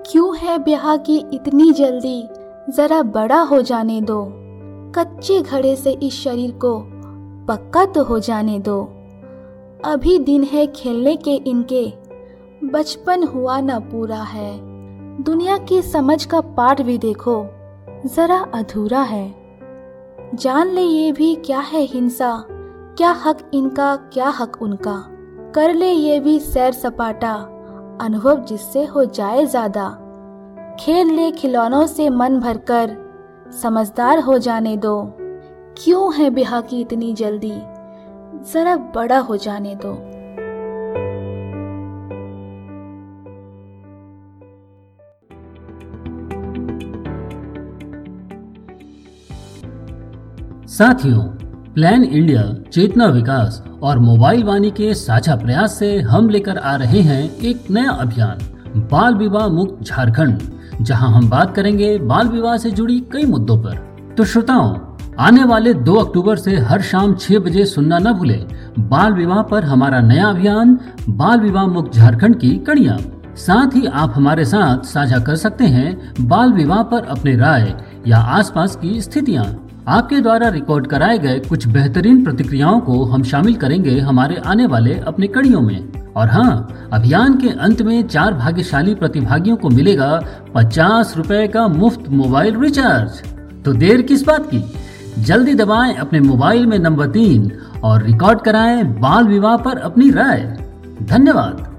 क्यों है ब्याह की इतनी जल्दी, जरा बड़ा हो जाने दो। कच्चे घड़े से इस शरीर को पक्का तो हो जाने दो। अभी दिन है खेलने के इनके, बचपन हुआ न पूरा है। दुनिया की समझ का पाठ भी देखो, जरा अधूरा है। जान ले ये भी क्या है हिंसा, क्या हक इनका क्या हक उनका। कर ले ये भी सैर सपाटा, अनुभव जिससे हो जाए ज्यादा। खेल ले खिलौनों से मन भरकर, समझदार हो जाने दो। क्यों है ब्याह की इतनी जल्दी, जरा बड़ा हो जाने दो। साथियों, प्लान इंडिया, चेतना विकास और मोबाइल वाणी के साझा प्रयास से हम लेकर आ रहे हैं एक नया अभियान, बाल विवाह मुक्त झारखंड, जहां हम बात करेंगे बाल विवाह से जुड़ी कई मुद्दों पर। तो श्रोताओं, आने वाले 2 अक्टूबर से हर शाम 6 बजे सुनना न भूलें बाल विवाह पर हमारा नया अभियान बाल विवाह मुक्त झारखंड की कड़ियां। साथ ही आप हमारे साथ साझा कर सकते हैं बाल विवाह पर अपनी राय या आसपास की स्थितियां। आपके द्वारा रिकॉर्ड कराए गए कुछ बेहतरीन प्रतिक्रियाओं को हम शामिल करेंगे हमारे आने वाले अपने कड़ियों में। और हाँ, अभियान के अंत में 4 भाग्यशाली प्रतिभागियों को मिलेगा 50 रुपए का मुफ्त मोबाइल रिचार्ज। तो देर किस बात की, जल्दी दबाएं अपने मोबाइल में नंबर 3 और रिकॉर्ड कराएं बाल विवाह पर अपनी राय। धन्यवाद।